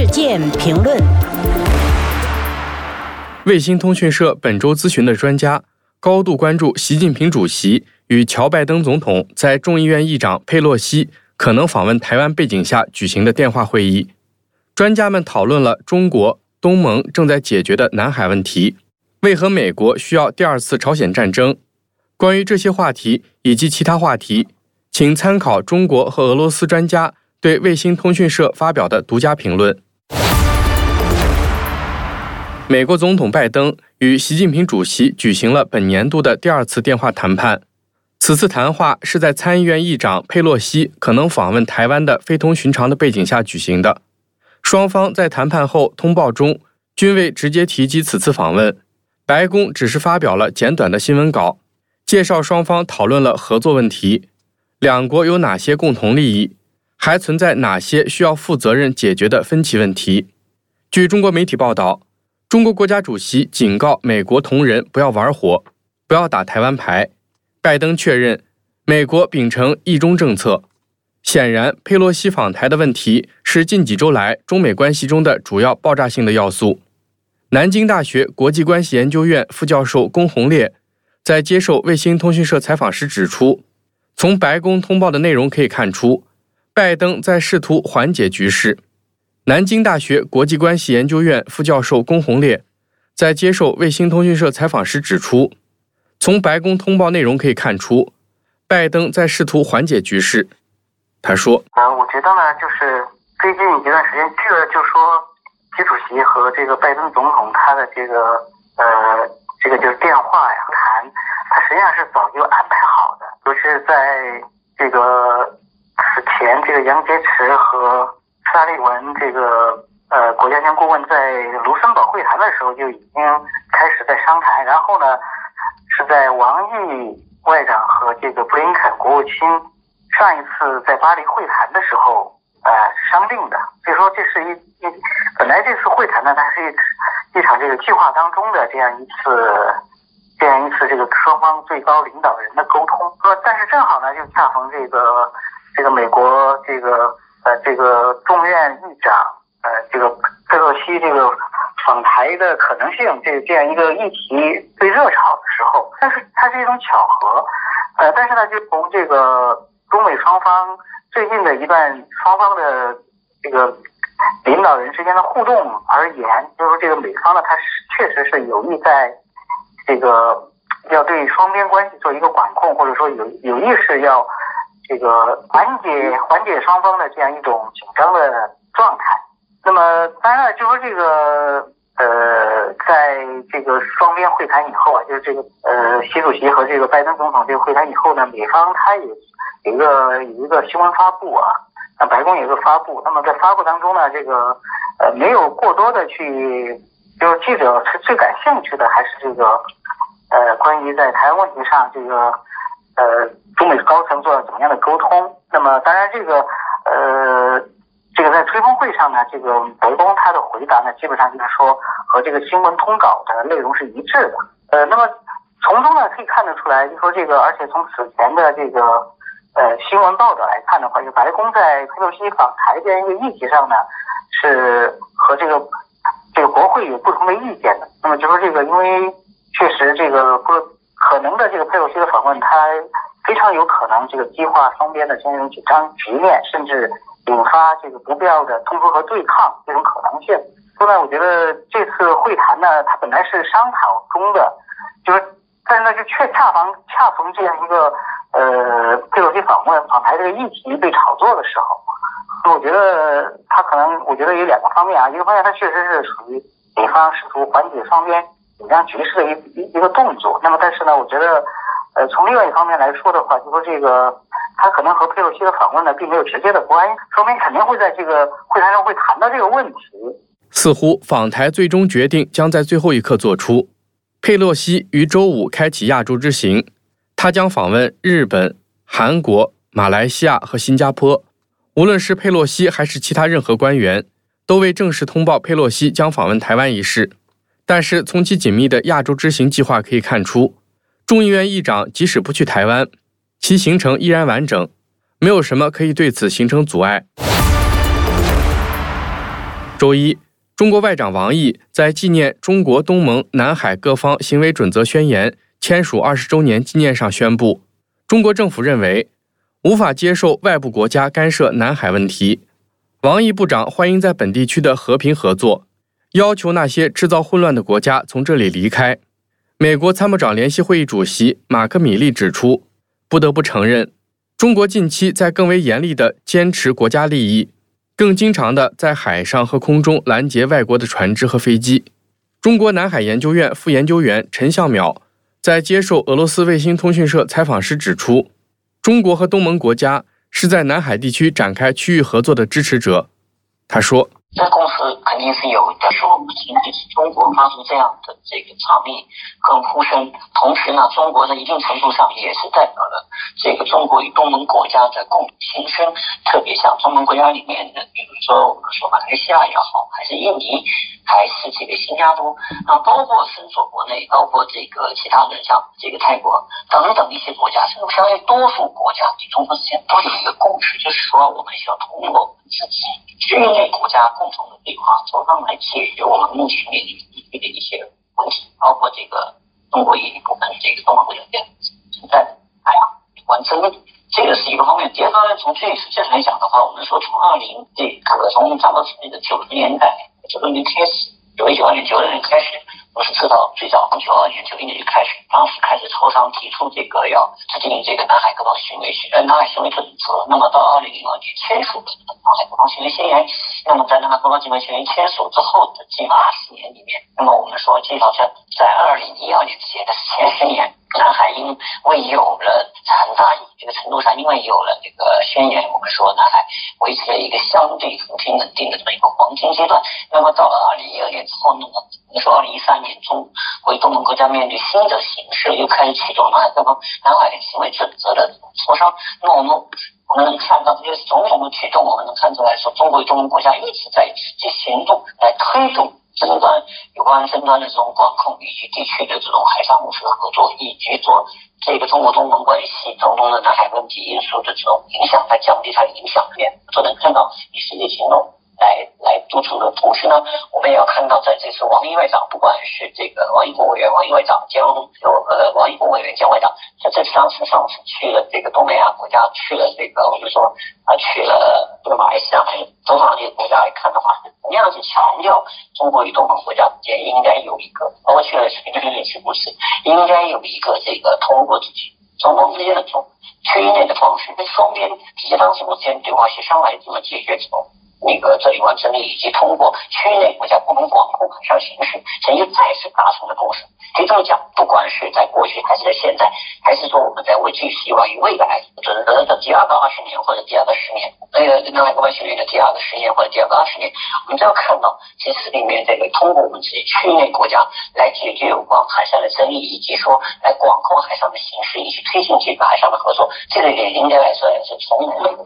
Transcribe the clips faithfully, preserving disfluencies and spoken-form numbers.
件评论。 卫星通讯社本周咨询的专家高度关注习近平主席与乔拜登总统在众议院议长佩洛西可能访问台湾背景下举行的电话会议。专家们讨论了中国、东盟正在解决的南海问题，为何美国需要第二次朝鲜战争。关于这些话题以及其他话题，请参考中国和俄罗斯专家对卫星通讯社发表的独家评论。美国总统拜登与习近平主席举行了本年度的第二次电话谈判。此次谈话是在参议院议长佩洛西可能访问台湾的非同寻常的背景下举行的。双方在谈判后通报中均未直接提及此次访问，白宫只是发表了简短的新闻稿，介绍双方讨论了合作问题，两国有哪些共同利益，还存在哪些需要负责任解决的分歧问题。据中国媒体报道，中国国家主席警告美国同仁不要玩火，不要打台湾牌。拜登确认美国秉承一中政策。显然，佩洛西访台的问题是近几周来中美关系中的主要爆炸性的要素。南京大学国际关系研究院副教授龚宏烈在接受卫星通讯社采访时指出，从白宫通报的内容可以看出，拜登在试图缓解局势。南京大学国际关系研究院副教授龚宏烈在接受卫星通讯社采访时指出，从白宫通报内容可以看出，拜登在试图缓解局势。他说：“ 呃，我觉得呢，就是最近一段时间，这个就说习主席和这个拜登总统他的这个呃这个就是电话呀谈，他实际上是早就安排好的，就是在这个此前，这个杨洁篪和沙利文这个呃国家安全顾问在卢森堡会谈的时候就已经开始在商谈，然后呢是在王毅外长和这个布林肯国务卿上一次在巴黎会谈的时候呃商定的。所以说这是一一本来这次会谈呢，它是一一场这个计划当中的这样一次这样一次这个双方最高领导人的沟通。呃但是正好呢就恰逢这个这个美国这个呃这个众院议长呃这个佩洛西这个访台的可能性这这样一个议题最热炒的时候，但是它是一种巧合。呃但是呢就从这个中美双方最近的一段双方的这个领导人之间的互动而言，就是说这个美方呢，它是确实是有意在这个要对双边关系做一个管控，或者说有有意识要这个缓解缓解双方的这样一种紧张的状态。那么当然了，就是说这个呃，在这个双边会谈以后啊，就是这个呃习主席和这个拜登总统这个会谈以后呢，美方他也有一个有一个新闻发布啊，那白宫有一个发布。那么在发布当中呢，这个呃没有过多的去，就是记者是最感兴趣的还是这个呃关于在台湾问题上这个呃中美高层做了怎么样的沟通。那么当然这个呃这个在吹风会上呢，这个白宫他的回答呢，基本上就是说和这个新闻通稿的内容是一致的。呃，那么从中呢可以看得出来，就说这个，而且从此前的这个呃新闻报道来看的话，就白宫在佩洛西访台这样一个议题上呢，是和这个这个国会有不同的意见的。那么就说这个，因为确实这个不可能的这个佩洛西的访问，它非常有可能这个激化双边的这样一种紧张局面，甚至引发这个不必要的冲突和对抗这种可能性。所以呢，我觉得这次会谈呢，它本来是商讨中的，就是但是呢，就却恰逢恰逢这样一个呃佩洛西访问访台这个议题被炒作的时候。那我觉得它可能，我觉得有两个方面啊，一个方面它确实是属于美方试图缓解双边紧张局势的一一一个动作。那么但是呢，我觉得呃从另外一方面来说的话，就说这个他可能和佩洛西的访问呢并没有直接的关系，说明肯定会在这个会谈上会谈到这个问题。 似乎访台最终决定将在最后一刻做出。佩洛西于周五开启亚洲之行，他将访问日本、韩国、马来西亚和新加坡。无论是佩洛西还是其他任何官员，都未正式通报佩洛西将访问台湾一事。但是从其紧密的亚洲之行计划可以看出，众议院议长即使不去台湾，其行程依然完整，没有什么可以对此形成阻碍。 周一，中国外长王毅在纪念中国东盟南海各方行为准则宣言签署二十周年纪念上宣布，中国政府认为无法接受外部国家干涉南海问题。王毅部长欢迎在本地区的和平合作，要求那些制造混乱的国家从这里离开。美国参谋长联席会议主席马克米利指出，不得不承认，中国近期在更为严厉地坚持国家利益，更经常地在海上和空中拦截外国的船只和飞机。中国南海研究院副研究员陈向淼在接受俄罗斯卫星通讯社采访时指出，中国和东盟国家是在南海地区展开区域合作的支持者。他说， 这共识肯定是有的，说不仅仅是中国发出这样的这个倡议跟呼声，同时呢，中国在一定程度上也是代表了这个中国与东盟国家的共同心声，特别像东盟国家里面的，比如说我们说马来西亚也好，还是印尼，还是这个新加坡，啊，包括伸索国内，包括这个其他的像这个泰国等等一些国家，甚至相对多数国家与中国之间都有一个共识，就是说我们需要通过我们自己区域内国家共同的对话，从而来解决我们目前面临地区的一些问题，包括这个中国一部分这个东盟国家存在的海洋有关争议。这个是一个方面。第二方面，从最实际上来讲的话，我们说从二零这个从差不多那个九十年代九十年开始，九一九二年九二年开始，我是知道最早从九二年九一年就开始，当时开始磋商提出这个要制定这个南海各方行为呃南海行为准则。那么到二零零二年签署的南海各方行为宣言，那么在南海各方行为宣言签署之后的近二十年里面，那么我们说至少在在二零一二年之前的前十年，南海因为有了很大这个程度上，因为有了这个宣言，我们说南海维持了一个相对和平稳定的这么一个黄金阶段。那么到了二零一二年之后呢，我们说二零一三年中国东盟国家面对新的形势，又开始启动南海各方南海行为准则的磋商。那我们我们能看到这个种种的举动，我们能看出来说，中国与东盟国家一直在实际行动来推动争端有关争端的这种管控，以及地区的这种海上务实合作，以及做这个中国东盟关系种种的南海问题因素的这种影响，来降低它的影响面，就能看到以实际行动来来督促的同时呢，我们也要看到，在这次王毅外长，不管是这个王毅国委员、王毅外长兼有呃王毅国委员兼外长，在这次上次上次去了这个东南亚国家，去了这个我们说啊去了这个马来西亚，还有东南亚这些国家来看的话，同样是强调中国与东盟国家之间应该有一个，包括去了菲律宾去不是，应该有一个这个通过自己双方之间的这种区域内的方式，跟双边直接当事国之间对话协商来怎么解决这种。那个这一关争议，以及通过区域内国家共同管控海上形势，现在再次达成了共识。可以这么讲，不管是在过去还是在现在，还是说我们在为继续关于未来准则的第二个二十年或者第二个十年，那个南海各方行为的第二个十年或者第二个二十年，我们都要看到其实里面这个通过我们自己区域内国家来解决有关海上的争议，以及说来管控海上的形势，以及推进这个海上的合作，这个也应该来说也是从来没有。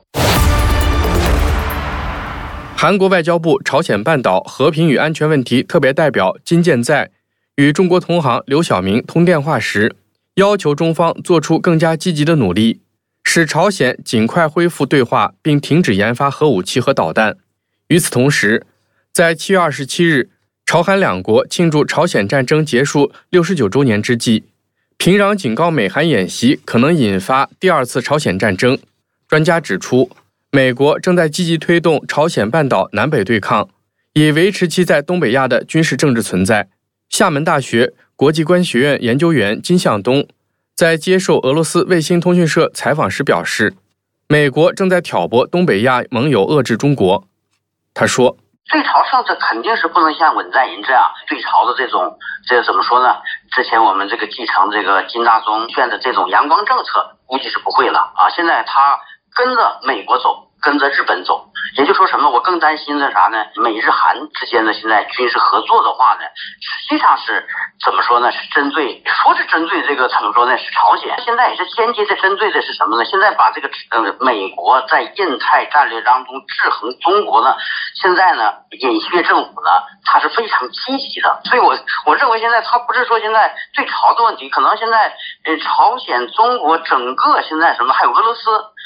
韩国外交部朝鲜半岛和平与安全问题特别代表金建在与中国同行刘晓明通电话时，要求中方做出更加积极的努力，使朝鲜尽快恢复对话并停止研发核武器和导弹。与此同时，在七月二十七日，朝韩两国庆祝朝鲜战争结束六十九周年之际，平壤警告美韩演习可能引发第二次朝鲜战争。专家指出，美国正在积极推动朝鲜半岛南北对抗，以维持其在东北亚的军事政治存在。厦门大学国际关系学院研究员金向东在接受俄罗斯卫星通讯社采访时表示，美国正在挑拨东北亚盟友遏制中国。他说， 对朝政策肯定是不能像文在寅这样对朝的这种这个怎么说呢，之前我们这个继承这个金大中选的这种阳光政策估计是不会了啊。现在他跟着美国走，跟着日本走，也就是说什么，我更担心的啥呢？美日韩之间的现在军事合作的话呢，实际上是怎么说呢？是针对，说是针对这个怎么说呢？是朝鲜，现在也是间接的针对的是什么呢？现在把这个呃美国在印太战略当中制衡中国呢，现在呢尹锡悦政府呢，他是非常积极的，所以我我认为现在他不是说现在对朝的问题，可能现在呃朝鲜、中国整个现在什么，还有俄罗斯。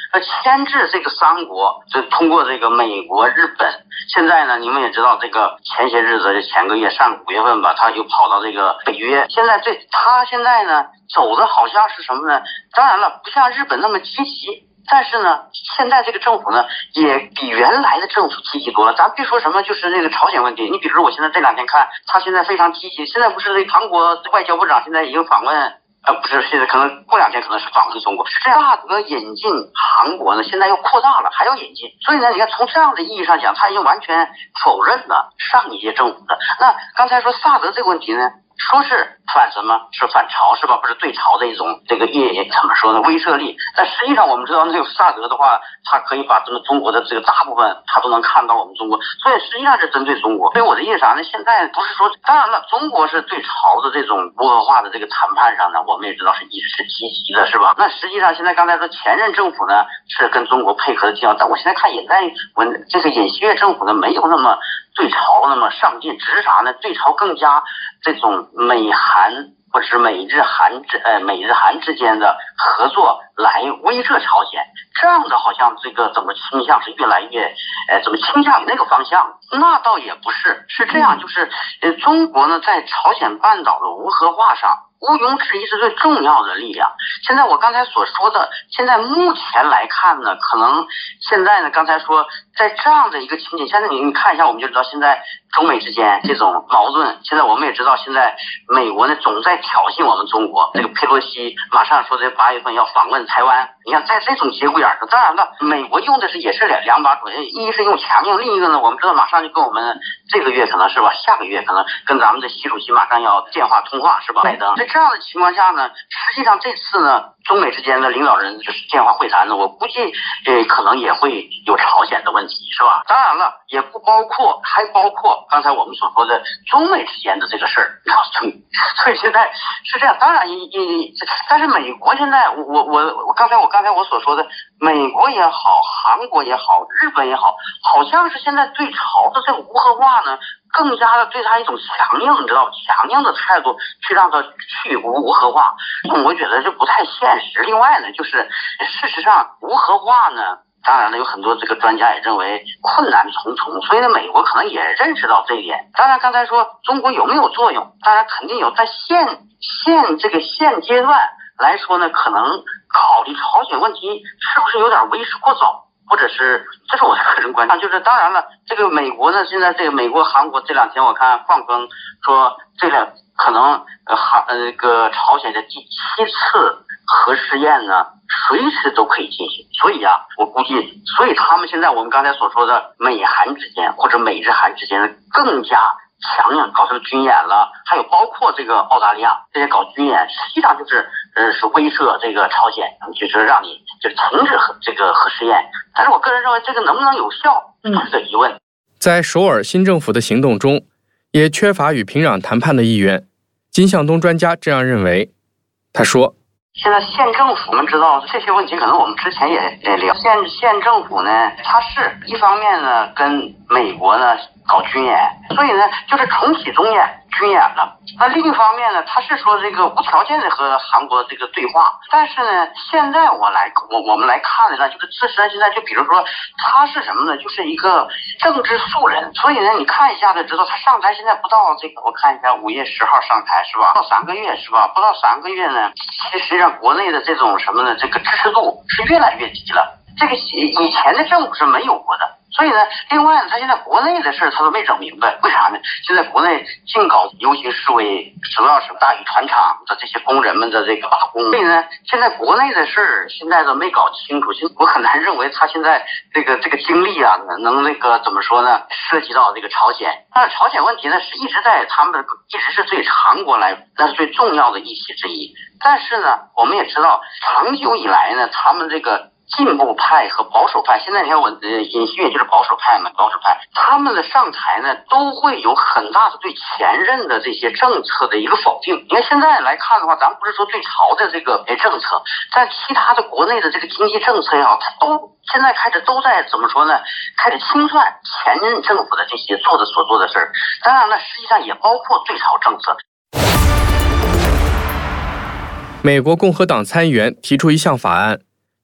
呃牵制这个三国，就通过这个美国、日本。现在呢，你们也知道，这个前些日子，就前个月上五月份吧，他又跑到这个北约。现在这他现在呢走的好像是什么呢？当然了，不像日本那么积极。但是呢，现在这个政府呢，也比原来的政府积极多了。咱别说什么，就是那个朝鲜问题。你比如说，我现在这两天看，他现在非常积极。现在不是这韩国外交部长现在已经访问，呃，不是，现在可能过两天可能是访问中国。这样大德引进韩国呢，现在又扩大了，还要引进。所以呢，你看从这样的意义上讲，他已经完全否认了上一届政府的。那刚才说萨德这个问题呢？说是反什么？是反朝是吧？不是对朝的一种这个业怎么说呢？威慑力。但实际上我们知道，那个萨德的话，它可以把这个中国的这个大部分，它都能看到我们中国，所以实际上是针对中国。所以我的意思啥呢？现在不是说，当然了，中国是对朝的这种无核化的这个谈判上呢，我们也知道是一直是积极的，是吧？那实际上现在刚才说前任政府呢是跟中国配合的地方，但我现在看尹在文这个尹锡悦政府呢没有那么对朝那么上进，只是啥呢？对朝更加这种美韩或者是美日韩之呃美日韩之间的合作来威慑朝鲜，这样的好像这个怎么倾向是越来越呃怎么倾向于那个方向？那倒也不是，是这样，就是呃中国呢在朝鲜半岛的无核化上毋庸置疑是最重要的力量。现在我刚才所说的，现在目前来看呢，可能现在呢，刚才说在这样的一个情景，现在你你看一下，我们就知道现在中美之间这种矛盾。现在我们也知道，现在美国呢总在挑衅我们中国。这个佩洛西马上说这八月份要访问台湾，你看在这种节骨眼上，当然了，美国用的是也是两两把手，一是用强硬，另一个呢，我们知道马上就跟我们这个月可能是吧，下个月可能跟咱们的习主席马上要电话通话是吧？拜登。在这样的情况下呢，实际上这次呢，中美之间的领导人就是电话会谈呢，我估计呃可能也会有朝鲜的问题是吧？当然了，也不包括，还包括刚才我们所说的中美之间的这个事儿，所以所以现在是这样。当然，一一但是美国现在，我我我刚才我刚才我所说的，美国也好，韩国也好，日本也好，好像是现在对朝的这个无核化呢，更加的对他一种强硬，你知道强硬的态度去让他去无无核化，我觉得这不太现实。另外呢，就是事实上无核化呢，当然了，有很多这个专家也认为困难重重，所以呢，美国可能也认识到这一点。当然，刚才说中国有没有作用，当然肯定有，在现现这个现阶段来说呢，可能考虑朝鲜问题是不是有点为时过早。或者是，这是我的个人观点，就是当然了，这个美国呢，现在这个美国、韩国这两天我看放风说，这个可能呃韩呃那个朝鲜的第七次核试验呢，随时都可以进行。所以啊，我估计，所以他们现在我们刚才所说的美韩之间或者美日韩之间更加强硬，搞这个军演了，还有包括这个澳大利亚这些搞军演，实际上就是呃是威慑这个朝鲜，就是让你就是停止核这个核试验。但是我个人认为这个能不能有效，是个疑问。 在首尔新政府的行动中，也缺乏与平壤谈判的意愿。金向东专家这样认为，他说：“ 现在县政府，我们知道这些问题，可能我们之前也也聊。县县政府呢，它是一方面呢跟美国呢搞军演，所以呢就是重启中演军演了。那另一方面呢，他是说这个无条件的和韩国这个对话，但是呢，现在我来我我们来看的呢，就是自身现在就比如说他是什么呢？就是一个政治素人，所以呢，你看一下就知道他上台现在不到这个，我看一下五月十号上台是吧？不到三个月是吧？不到三个月呢，其实上国内的这种什么呢？这个支持度是越来越低了。这个以前的政府是没有过的。所以呢，另外呢，他现在国内的事他都没整明白，为啥呢？现在国内净搞游行示威，主要是大宇船厂的这些工人们的这个罢工。所以呢，现在国内的事现在都没搞清楚，我很难认为他现在这个这个精力啊，能那个怎么说呢？涉及到这个朝鲜，但是朝鲜问题呢，是一直在他们一直是对韩国来那是最重要的议题之一。但是呢，我们也知道，长久以来呢，他们这个进步派和保守派，现在你看我呃尹锡悦就是保守派嘛，保守派他们的上台呢，都会有很大的对前任的这些政策的一个否定。你看现在来看的话，咱们不是说对朝的这个政策，但其他的国内的这个经济政策也好，它都现在开始都在怎么说呢？开始清算前任政府的这些做的所做的事儿。当然了，实际上也包括对朝政策。 美国共和党参议员提出一项法案，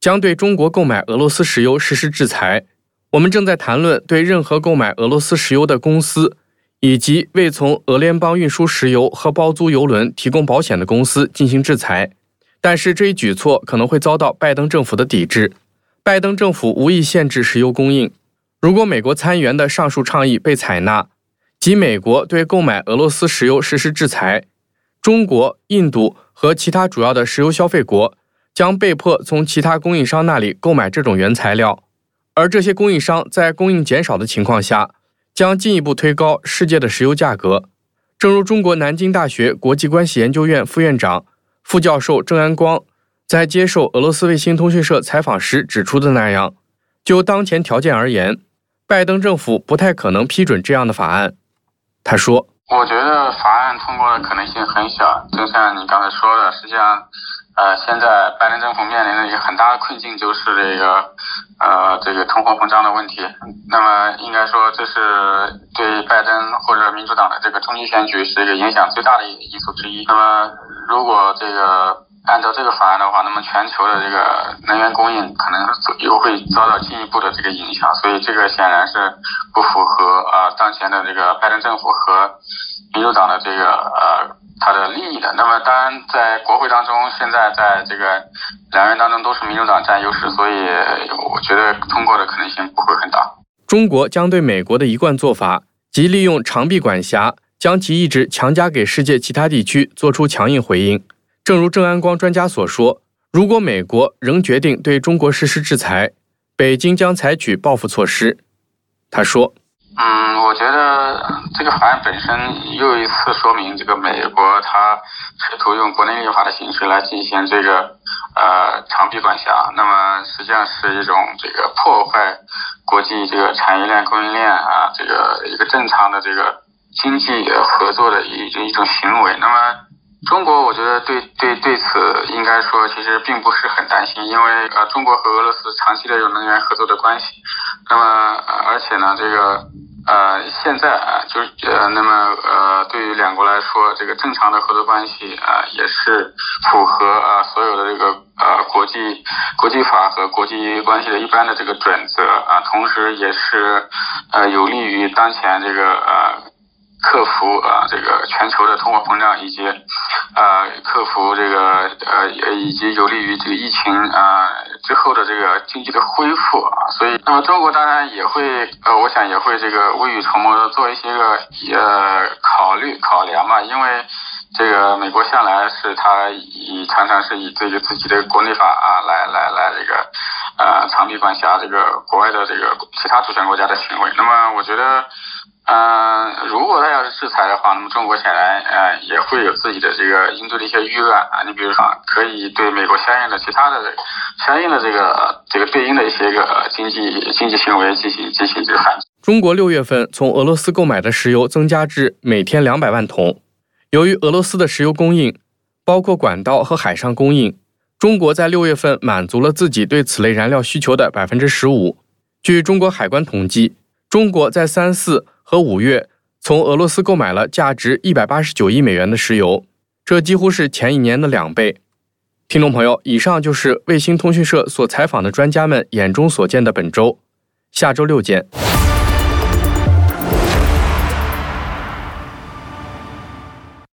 将对中国购买俄罗斯石油实施制裁。我们正在谈论对任何购买俄罗斯石油的公司，以及未从俄联邦运输石油和包租油轮提供保险的公司进行制裁。但是这一举措可能会遭到拜登政府的抵制。拜登政府无意限制石油供应。如果美国参议员的上述倡议被采纳，即美国对购买俄罗斯石油实施制裁，中国、印度和其他主要的石油消费国将被迫从其他供应商那里购买这种原材料，而这些供应商在供应减少的情况下，将进一步推高世界的石油价格。正如中国南京大学国际关系研究院副院长、副教授郑安光在接受俄罗斯卫星通讯社采访时指出的那样，就当前条件而言，拜登政府不太可能批准这样的法案。他说， 我觉得法案通过的可能性很小，就像你刚才说的，实际上呃，现在拜登政府面临的一个很大的困境就是这个呃这个通货膨胀的问题。那么应该说这是对拜登或者民主党的这个中期选举是一个影响最大的一个因素之一。那么如果这个按照这个法案的话，那么全球的这个能源供应可能又会遭到进一步的这个影响，所以这个显然是不符合啊、呃、当前的这个拜登政府和民主党的这个呃他的利益的。那么当然在国会当中，现在在这个两院当中都是民主党占优势，所以我觉得通过的可能性不会很大。 中国将对美国的一贯做法，即利用长臂管辖将其意志强加给世界其他地区做出强硬回应。正如郑安光专家所说，如果美国仍决定对中国实施制裁，北京将采取报复措施。他说， 嗯，我觉得这个法案本身又一次说明，这个美国它试图用国内立法的形式来进行这个呃长臂管辖，那么实际上是一种这个破坏国际这个产业链供应链啊，这个一个正常的这个经济合作的一一种行为。那么中国我觉得对对对此应该说其实并不是很担心，因为呃中国和俄罗斯长期的有能源合作的关系，那么、呃、而且呢这个呃现在啊就是呃那么呃对于两国来说，这个正常的合作关系啊、呃、也是符合啊、呃、所有的这个呃国际国际法和国际关系的一般的这个准则啊、呃，同时也是呃有利于当前这个呃克服啊、呃、这个全球的通货膨胀，以及呃克服这个呃以及有利于这个疫情啊、呃、之后的这个经济的恢复啊，所以那么中国当然也会呃我想也会这个未雨绸缪的做一些个呃考虑考量嘛，因为这个美国向来是他以常常是以这个自己的国内法啊来来来这个呃长臂管辖这个国外的这个其他主权国家的行为。那么我觉得嗯、呃，如果他要是制裁的话，那么中国显然呃也会有自己的这个应对的一些预案啊。你比如说，可以对美国相应的其他的相应的这个这个对应的一些个经济经济行为进行进行这个反击。 中国六月份从俄罗斯购买的石油增加至每天两百万桶。由于俄罗斯的石油供应包括管道和海上供应，中国在六月份满足了自己对此类燃料需求的百分之十五。据中国海关统计，中国在三四和五月从俄罗斯购买了价值一百八十九亿美元的石油，这几乎是前一年的两倍。听众朋友，以上就是卫星通讯社所采访的专家们眼中所见的本周，下周六见。